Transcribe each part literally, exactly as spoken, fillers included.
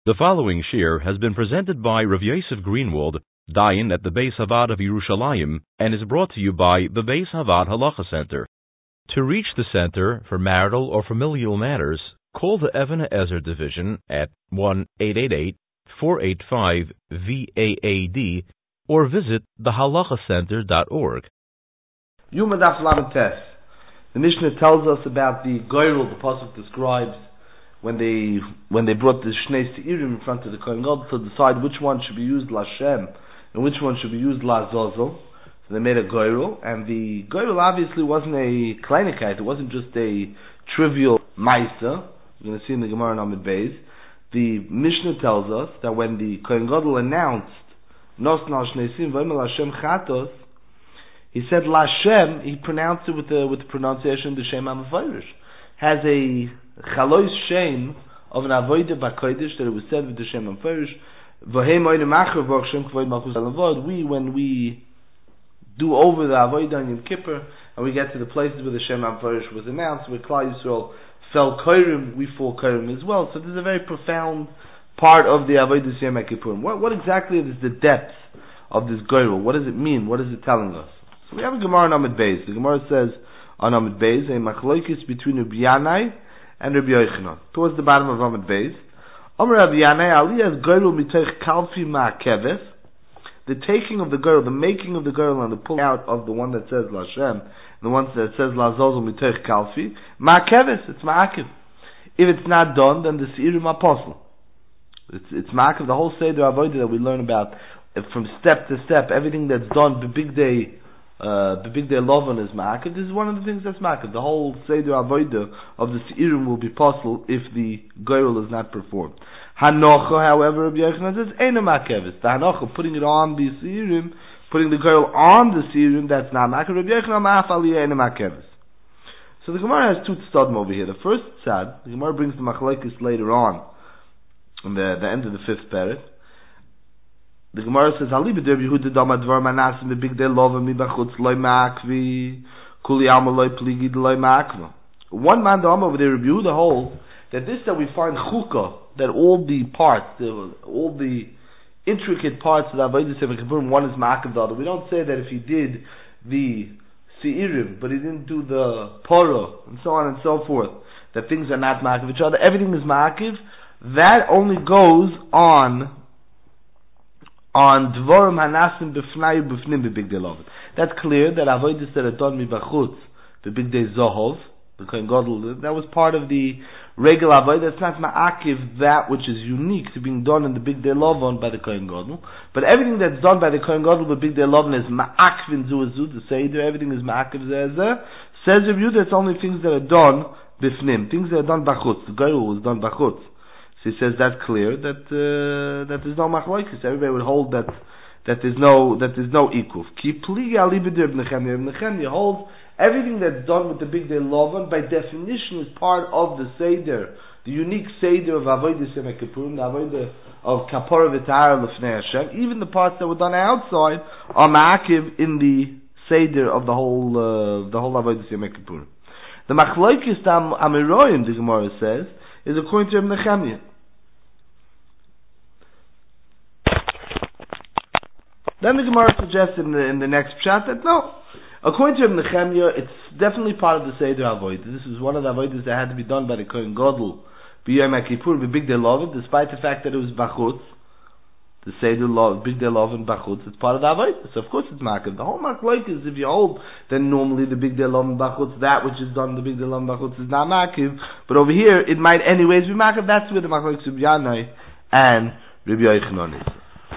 The following shir has been presented by Rav Yosef Greenwald, Dayan at the Beis Havad of Yerushalayim, and is brought to you by the Beis Havad Halacha Center. To reach the center for marital or familial matters, call the Even HaEzer division at one eight eight eight, four eight five, V A A D or visit the halacha center dot org. Yuma Daf Lamed Tes. The Mishnah tells us about the Goyrel. The pasuk describes when they when they brought the Shnei Seirim in front of the Kohen Gadol to decide which one should be used Lashem and which one should be used Lazozel. So they made a Goyrel, and the Goyrel obviously wasn't a Kleinigkeit. It wasn't just a trivial Maisa. You're going to see in the Gemara in Amud Beis. The Mishnah tells us that when the Kohen Gadol announced Nos Nal Shnei Seirim V'Omer Lashem Chatos, he said Lashem. He pronounced it with the with the pronunciation the Shem HaMeforish. Has a Chalois Shem of an Avodah B'Kodesh that it was said with the Shem HaMeforish. V'Hem Oine Macher V'Or Shem Kvod Malchus Alavod. We, when we do over the Avodah on Yom Kippur and we get to the places where the Shem HaMeforish was announced, where Klal Yisrael fell Korim, we fall Korim as well. So this is a very profound part of the Avodah Yom Kippur. What, what exactly is the depth of this Goyrel? What does it mean? What is it telling us? So we have a Gemara on Amud Beis. The Gemara says on Amud Beis, a machlokes between Rabbi Yanai and Rabbi Yochanan. Towards the bottom of Amud Beis, Omer Rabbi Yanai, Aliyah Goyrel mitoch kalfi ma'akeves. The taking of the Goyrel, the making of the Goyrel, and the pulling out of the one that says Lashem, the one that says Lazozel mitoch kalfi ma'akeves. It's ma'akev. If it's not done, then the Seirim apostle. It's it's ma'akev. The whole Seder Avodah that we learn about from step to step, everything that's done, the big day. Uh, the big day Lovan is ma'akev. This is one of the things that's ma'akev. The whole Seder Avodah of the Seirim will be possible if the Goyrel is not performed. Hanocha, however, Rabbi Yochanan says, Eina ma'akev. The Hanocha, putting it on the Seirim, putting the Goyrel on the Seirim, that's not ma'akev. Rabbi Yochanan ma'af aliyah Eina ma'akev. So the Gemara has two tzadim over here. The first tzad, the Gemara brings the machlokes later on, in the, the end of the fifth parak. The Gemara says, "Ali b'der Yehuda dama dvar manasim b'big day lova mi b'chutz loy ma'akvi kuli alma loy pligid loy ma'akva." One man dama over there, Rabbi Yehuda holds that this that we find chukah, that all the parts, the, all the intricate parts of the Avodah Sefer Kippurim, one is ma'akav the other. We don't say that if he did the seirim, but he didn't do the poro, and so on and so forth, that things are not ma'akav each other. Everything is ma'akav. That only goes on on dvorim hanasim b'fnai b'fnim b'big day lov. That's clear that avodas that are done mibachutz the big day zohov, the Kohen Gadol, that was part of the regular avodah. That's not ma'akiv that which is unique to being done in the big day lovon by the Kohen Gadol. But everything that's done by the Kohen Gadol the big day lovon is ma'akvin zuazu, the seder. Everything is ma'akiv zeh. Says Rabbi Yehuda, it's only things that are done b'fnim, things that are done b'chutz. The Goyrel was done b'chutz. So he says that's clear that uh, that there's no machlokes. Everybody would hold that that there's no that there's no equal. Ki pligi ali b'der Ibn Nechemya. Ibn Nechemya holds everything that's done with the big day lovan by definition is part of the seder, the unique seder of avodah Yom Kippurim, the avodah of kapara v'tahara l'fnei Hashem. Even the parts that were done outside are ma'akiv in the seder of the whole uh, the whole avodah Yom Kippurim. The machlokes tam amiroyim, the Gemara says, is according to Ibn Nechemya. Then the Gemara suggests in the, in the next pshat that no, according to Ibn Nechemya, it's definitely part of the Seder Avodah. This is one of the Avodas that had to be done by the Kohen Gadol, B'Yom Kippur, B'Big Day Lovin, despite the fact that it was Bachutz, the Seder Lov, Big Day Lovin, Bachutz, it's part of the Avodah. So of course it's Makav. The whole Makloik is if you hold, then normally the Big Day Lovin, Bachutz, that which is done the Big Day Lovin, Bachutz is not Makav, but over here it might anyways be Makav. That's where the Makloik Rabbi Yanai and Rabbi Yochanan is.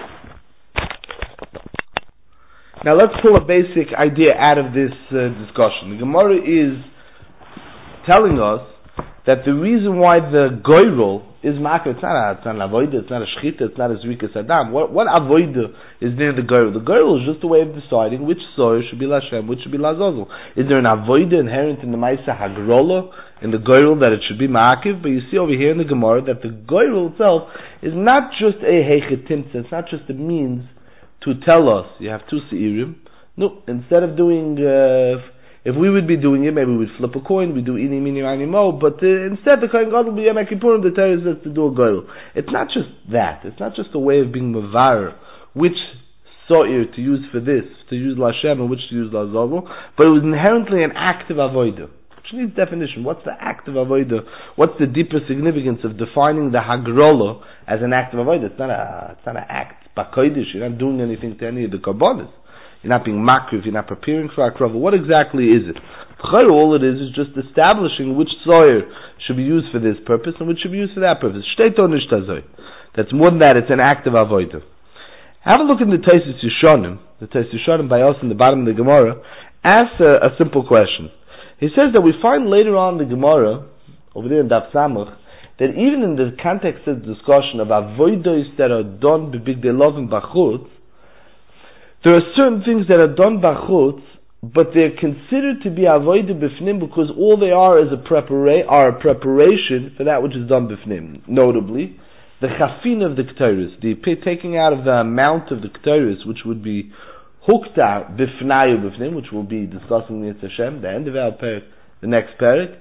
Now let's pull a basic idea out of this uh, discussion. The Gemara is telling us that the reason why the Goyrel is ma'akev, it's not a, it's not an avodah, it's not a shchita, it's not a zrikas adam. What, what avodah is near the Goyrel? The Goyrel is just a way of deciding which soil should be Lashem, which should be Lazozel. Is there an avodah inherent in the Maisa Hagrola, in the Goyrel, that it should be ma'akev? But you see over here in the Gemara that the Goyrel itself is not just a heichetimtza, it's not just a means to tell us you have two seirim. No, instead of doing uh, If we would be doing it, maybe we'd flip a coin, we'd do ini, mini, mini, mo, but uh, instead the Kohen Gadol will be Yom Kippurim, the Torah says to do a goyel. It's not just that. It's not just a way of being mavar, which so'ir to use for this, to use Lashem, and which to use Lazazel, but it was inherently an act of avodah, which needs definition. What's the act of avodah? What's the deeper significance of defining the Hagrola as an act of avodah? It's not a, it's not an act, Bakoidish, you're not doing anything to any of the Karbonis. You're not being makriv, you're not preparing for Akrava. What exactly is it? All it is is just establishing which soyer should be used for this purpose and which should be used for that purpose. That's more than that, it's an act of avodah. Have a look in the Taisus Yishonim, the Taisus Yishonim by us in the bottom of the Gemara, asks a, a simple question. He says that we find later on in the Gemara, over there in Daf Samach, that even in the context of the discussion of avodos that are done b'bigdei lovim b'chutz, there are certain things that are done b'chutz, but they're considered to be avodah b'fnim because all they are is a prepara- are a preparation for that which is done b'fnim. Notably, the chafin of the Ketores, the taking out of the amount of the Ketores, which would be hooked out b'fnayu b'fnim, which we'll be discussing in Yetz Hashem, the end of our parak, the next parak,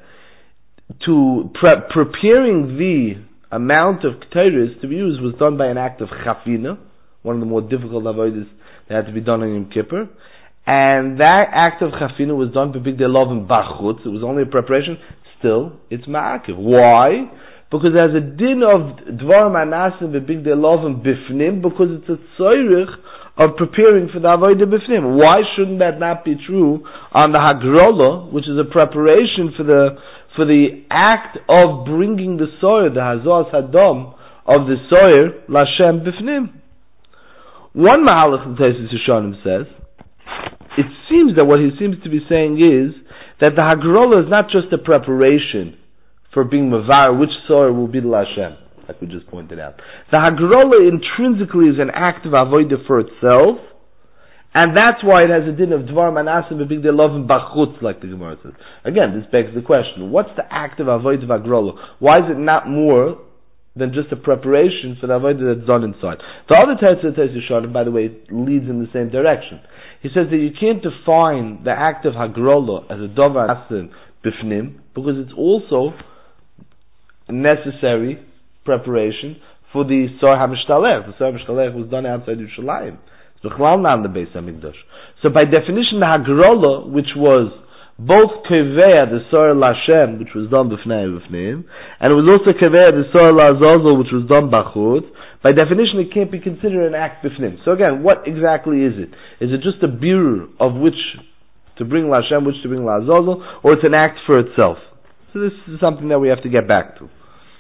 to pre- preparing the amount of Ketores to be used was done by an act of chafina, one of the more difficult avodas that had to be done in Yom Kippur, and that act of chafina was done b'bigdei lovim b'chutz. It was only a preparation. Still, it's ma'akiv. Why? Because there's a din of dvar manasim b'bigdei lovim b'fnim, because it's a tzorich of preparing for the avodah b'fnim. Why shouldn't that not be true on the hagrola, which is a preparation for the for the act of bringing the soyer, the hazos hadom of the soyer lashem b'fnim? One Mahalach in Taisus Yishonim says, it seems that what he seems to be saying is that the Hagrola is not just a preparation for being Mavar, which soyer will be the Lashem, like we just pointed out. The Hagrola intrinsically is an act of Avodah for itself, and that's why it has a din of Dvar Manasim b'bigdei lovim b'chutz, like the Gemara says. Again, this begs the question, what's the act of Avodah Hagrola? Why is it not more than just a preparation for the avodah that's done inside? The other Taisus Yishonim, by the way, leads in the same direction. He says that you can't define the act of Hagrola as a Dovar Asim Bifnim, because it's also a necessary preparation for the Sor HaMishtalech. The Sor HaMishtalech was done outside Yerushalayim. It's Bechlal not in the Beis HaMikdash. So by definition, the Hagrola, which was both Keveh, the Sor Lashem, which was done b'fnei b'fneim, and it was also Keveh, the Sor Lazazel, which was done b'chutz. By definition, it can't be considered an act b'fneim. So again, what exactly is it? Is it just a birur of which to bring Lashem, which to bring Lazazel, or it's an act for itself? So this is something that we have to get back to.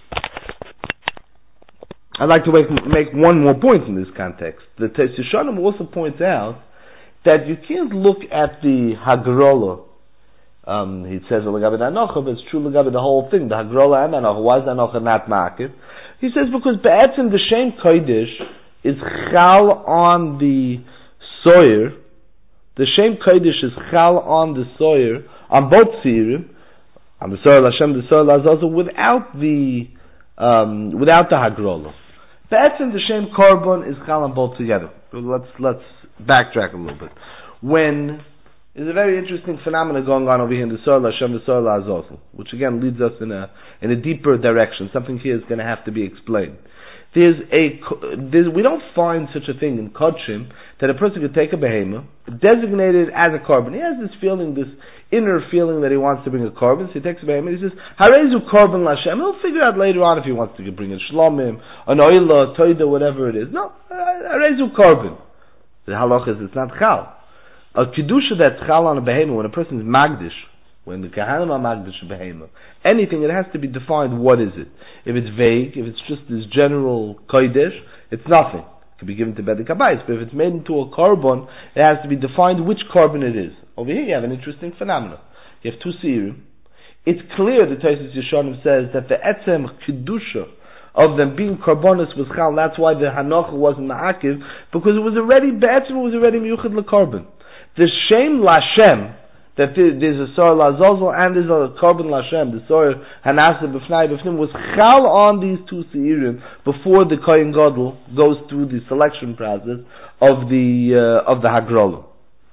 I'd like to make, make one more point in this context. The Taisus Yishonim also points out that you can't look at the Hagrola. Um, he says l'gabe the Anocha, but it's true l'gabe the whole thing. The Hagrola and Anocha. Why is the Anocha not market? He says because be'etzim the Shem Kodesh is chal on the soyer. The Shem Kodesh is chal on the soyer on both Tzirim, on the soyer Lashem, the soyer Lazazel, without the um, without the Hagrola. Be'etzim the Shem Korban is chal on both together. So let's let's backtrack a little bit. When There's a very interesting phenomenon going on over here in the Soil Hashem, the Soil Azazel, which again leads us in a in a deeper direction. Something here is going to have to be explained. There's a there's, we don't find such a thing in Kodshim that a person could take a behemoth, designate it as a carbon. He has this feeling, this inner feeling that he wants to bring a carbon. So he takes a behemoth. He says, "Harezu carbon Lashem." He'll figure out later on if he wants to bring a shlomim, an oila, toida, whatever it is. No, harezu carbon. The halach is it's not chal. A kedusha that's chal on a behemoth, when a person is magdish, when the kahanim are magdish a behemoth, anything, it has to be defined. What is it? If it's vague, if it's just this general kodesh, it's nothing. It can be given to Bedek Habayis. But if it's made into a carbon, it has to be defined which carbon it is. Over here you have an interesting phenomenon. You have two seirim. It's clear that Taisus Yishonim says that the etzem kedusha of them being karbonis was chal. That's why the hanocha wasn't ma'akiv, because it was already be'etzem, it was already miyuchad lekarbon. The Shem Lashem, that there's a Sor Lazazel and there's a Korban Lashem, the Sor Hanasa B'fnai B'fnim, was chal on these two Seirim before the Kohen Gadol goes through the selection process of the uh, of the Hagrola.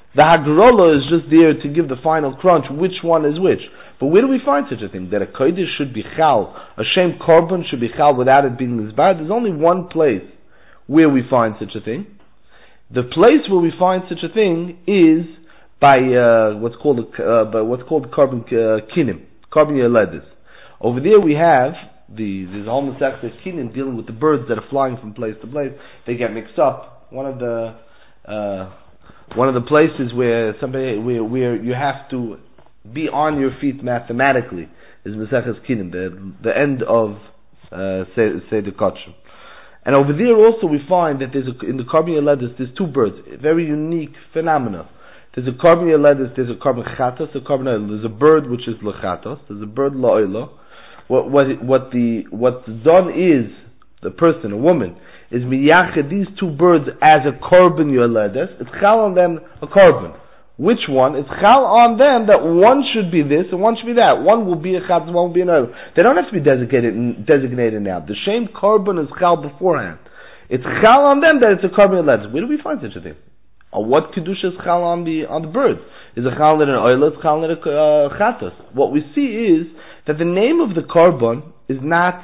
The Hagrola is just there to give the final crunch, which one is which. But where do we find such a thing? That a kodesh should be chal, a shem korban should be chal without it being nizbar? There's only one place where we find such a thing. The place where we find such a thing is by uh, what's called a, uh, by what's called korban uh, kinim, korban yeledis. Over there we have the there's a whole masechta kinim dealing with the birds that are flying from place to place. They get mixed up. One of the uh, one of the places where somebody where, where you have to be on your feet mathematically is Masechas Kinim, the the end of uh, Seder Kachim. And over there also we find that there's a, in the Korban Yeledis there's two birds, a very unique phenomena. There's a Korban Yeledis, there's a Korban Chatos, a Korban Oilo. There's a bird which is Lechatos, there's a bird La'oilo. What what what the what's done is the person, a woman, is miyached these two birds as a Korban Yeledis. It's chal on them a Korban. Which one? It's chal on them that one should be this and one should be that. One will be a chatos, one will be another. They don't have to be designated designated now. The same korban is chal beforehand. It's chal on them that it's a korban yeledis. Where do we find such a thing? Or what kedusha is chal on the on the bird? Is it chal in an oil? It's chal in a uh, chatos. What we see is that the name of the korban is not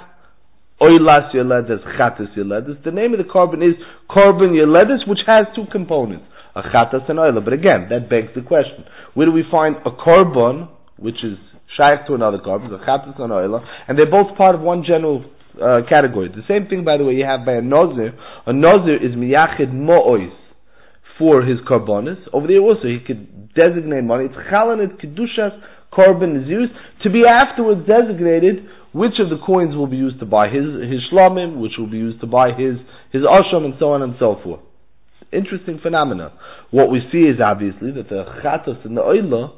oilas yeledis, chatos yeledis. The name of the korban is korban yeledis, which has two components. A chatas and oila. But again, that begs the question. Where do we find a korban, which is shaykh to another korban, a chatas and oila, and they're both part of one general uh, category. The same thing, by the way, you have by a nozir. A nozir is miyachid mo'ois for his korbanis. Over there also, he could designate money. It's chalanit kedushas korban is used to be afterwards designated which of the coins will be used to buy his, his shlamim, which will be used to buy his, his asham, and so on and so forth. Interesting phenomena. What we see is obviously that the chatos and the oila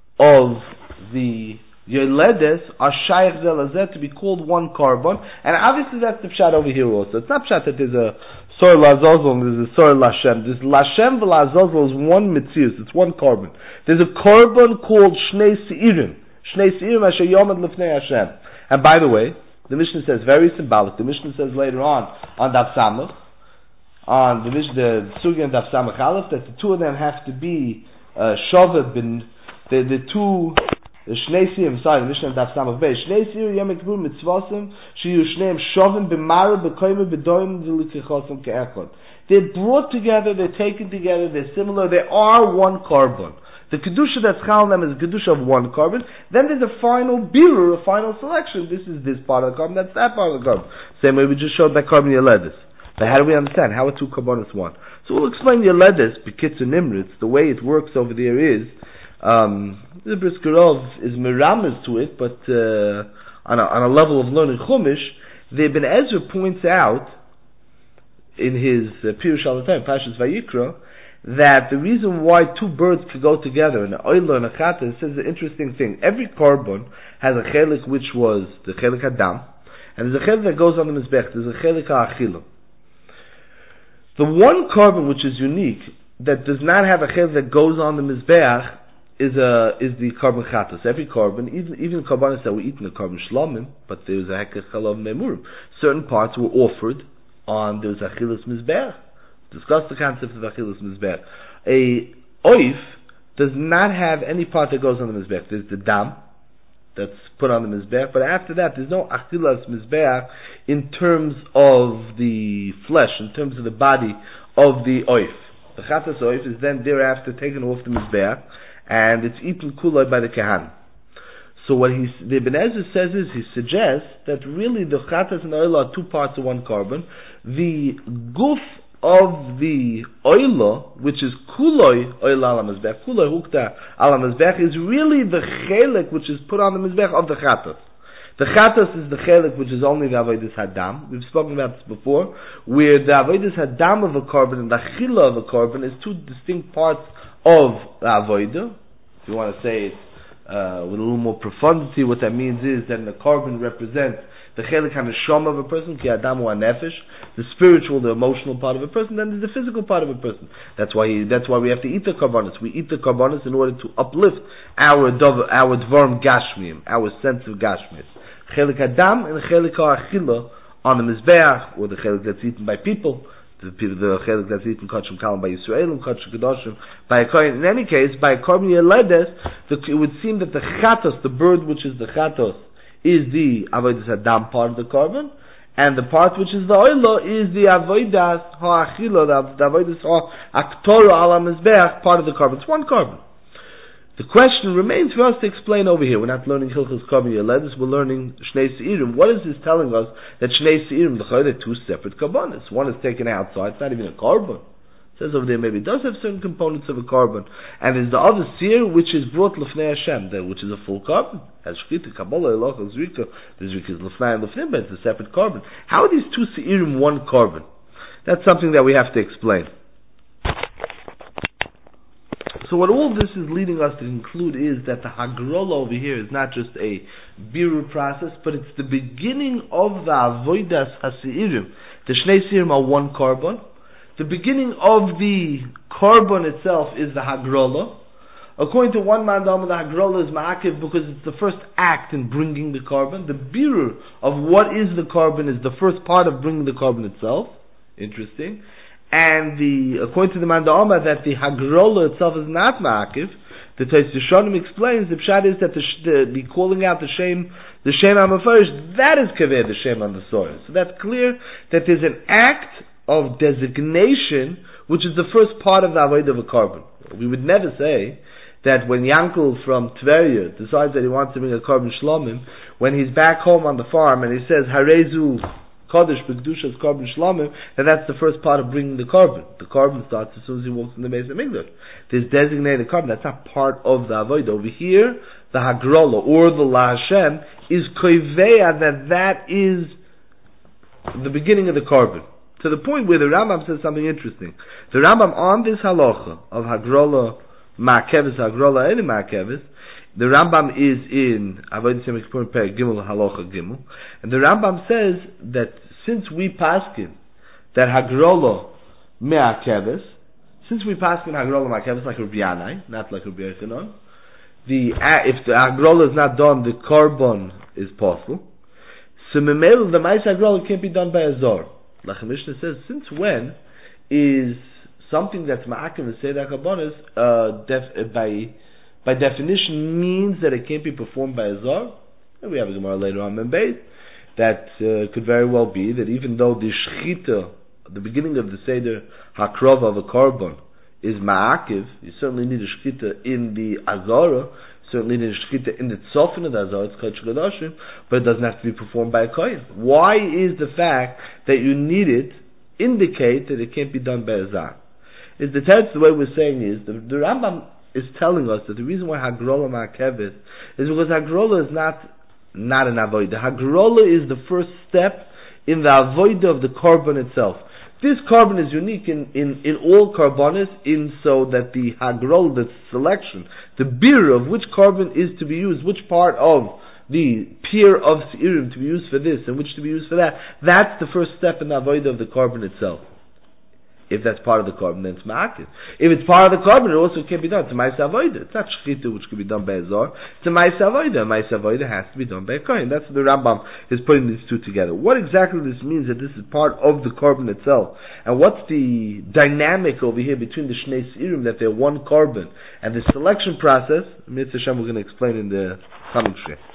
of the yeledes are shaykh zelazet to be called one korban, and obviously that's the pshat over here also. It's not pshat that there's a sor lazazel and there's a sor lashem. This lashem v'lazazel is one mitzius. It's one korban. There's a korban called shnei seirim. Shnei seirim asher yomad lefnei Hashem. And by the way, the Mishnah says very symbolic. The Mishnah says later on on Daf Samach, on the the Sugi and Daf Samach Aleph, that the two of them have to be uh, Shaved bin the the two the Shnei Siyim, sorry, the Mishnah and Daf Samach Bey Shnei Siyim Yom Kippur Mitzvasim Shiyu Shneim Shavim b'Mara b'Koyim b'Doim V'Likichosim Ke'echad. They're brought together, they're taken together, they're similar, they are one korban. The kedusha that's chal them is a kedusha of one korban. Then there's a final birur, a final selection. This is this part of the korban, that's that part of the korban. Same way we just showed that korban Yeledis. But how do we understand? How are two korbanos one? So we'll explain Yeledis, B'Kitzer Nimritz. The way it works over there is, um, the Briskerov is miramas to it, but uh, on, a, on a level of learning Chumash, the Ibn Ezra points out in his uh, Pirush Al-Atayim, Pashas Vayikra, that the reason why two birds could go together, an oila and a chata, it says an interesting thing. Every korban has a chelik which was the chelik Adam, and there's a chelik that goes on the mizbech. There's a chelik ha'achila. The one korban which is unique, that does not have a chelik that goes on the mizbech, is a is the korban chatos. Every korban, even even korbanos that we eat in the korban shlamim, but there's a hekach chalav memurim. Certain parts were offered on there's achilas mizbech. Discuss the concept of achilas mizbech. A oif does not have any part that goes on the mizbech. There's the dam that's put on the mizbech, but after that there's no achilas mizbech in terms of the flesh, in terms of the body of the oif. The chatas oif is then thereafter taken off the mizbech, and it's eaten kulai by the kahan. So what he, the Ibn Ezra says is, he suggests that really the chatas and the oila are two parts of one korban. The guf of the oila, which is kuloi oila ala mizbech, kuloi hukta ala mizbech, is really the chelik which is put on the mizbech of the chatas. The chatas is the chelik which is only the avodas hadam. We've spoken about this before, where the avodas hadam of a korban and the chila of a korban is two distinct parts of the avodah. If you want to say it uh, with a little more profundity, what that means is that the korban represents the chelik haneshama of a person, ki adam wa nefesh, the spiritual, the emotional part of a person, then there's the physical part of a person. That's why he, that's why we have to eat the korbanos. We eat the korbanos in order to uplift our dov, our dvarim gashmiyim, our sense of gashmiyim. Chelik adam and chelik ha'achila on the mizbeach, or the chelik that's eaten by people, The the chelik that's eaten kachim kalim by Yisrael and kachim kedoshim by a kohen. In any case, by a korban yeledes, it would seem that the chatos, the bird which is the chatos, is the avodas hadam part of the korban, and the part which is the oilo is the avodas ha'achilo, the avodas ha'aktoro ala mizbeach, part of the korban. It's one korban. The question remains for us to explain over here. We're not learning Hilchos Korban Yeledes, we're learning Shnei Seirim. What is this telling us? That Shnei Seirim, the Chayre, two separate Karbanos. One is taken outside, it's not even a Karban. It says over there maybe it does have certain components of a Karban. And there's the other Seir, which is brought L'fnei Hashem, which is a full Karban. As Shkita, Kabbalah, Eloch, Zrika, the Zrika is L'fnei and L'fnei, but it's a separate Karban. How are these two Seirim one Karban? That's something that we have to explain. So what all this is leading us to conclude is that the Hagrola over here is not just a birur process, but it's the beginning of the Avodas HaSeirim. The Shnei Seirim are one korban. The beginning of the korban itself is the Hagrola. According to one man, the Hagrola is Ma'akiv because it's the first act in bringing the korban. The birur of what is the korban is the first part of bringing the korban itself. Interesting. And the according to the Man Da'ama that the Hagrola itself is not Ma'akiv, the Tais Yishonim explains the Pshat is that the, the, the calling out the Shem, the Shem HaMefarish, that is Kaveh, the Shem on the soil. So that's clear that there's an act of designation which is the first part of the Avodah of a korban. We would never say that when Yankel from Tveria decides that he wants to bring a korban shlomim, when he's back home on the farm and he says Harezu Kodesh B'Kedushas Korban Shlamim, and that's the first part of bringing the korban. The korban starts as soon as he walks in the Beis HaMikdash. This designated korban, that's not part of the avodah. Over here, the Hagrola, or the La Hashem, is koiveya, that that is the beginning of the korban. To the point where the Rambam says something interesting. The Rambam on this halacha of Hagrola Ma'akevis, Hagrola Eli Ma'akevis, the Rambam is in Avodah Hashem Kippur Perek Gimel Halacha Gimel, and the Rambam says that since we paskin that Hagrola Me'akeves, since we paskin Hagrola Me'akeves like Rabbi Yanai, not like Rabbi Yochanan, the if the Hagrola is not done, the korban is possible. So Memel, the Mais Hagrola can't be done by a Zor. Like the Mishnah says, since when is something that's Ma'akev and Seder HaKarbonos uh, def, by by definition means that it can't be performed by a Zor? And we have a Gemara later on in Beis that uh, could very well be that even though the Shechita, the beginning of the Seder HaKrova of a Korban is Ma'akiv, you certainly need a Shechita in the Azara, certainly need a Shechita in the Tzofin of the Azara, it's called Shechidashim, but it doesn't have to be performed by a Kohen. Why is the fact that you need it indicate that it can't be done by a Zar? Is the text, the way we're saying is, the, the Rambam is telling us that the reason why Hagrola Ma'akeves is because Hagrola is not not an avodah. Hagrola is the first step in the avodah of the korban itself. This korban is unique in, in, in all korbanos, in so that the Hagrola, the selection, the bir of which korban is to be used, which part of the pier of Seirim to be used for this and which to be used for that, that's the first step in the avodah of the korban itself. If that's part of the korban, then it's ma'akiv. If it's part of the korban, it also can't be done. It's a ma'aseh avodah. It's not shechita, which can be done by a zor. It's a ma'aseh avodah. A ma'aseh avodah has to be done by a kohen. That's what the Rambam is putting these two together. What exactly this means that this is part of the korban itself, and what's the dynamic over here between the shnei seirim that they're one korban and the selection process? Mitzvah Hashem, we're going to explain in the coming share.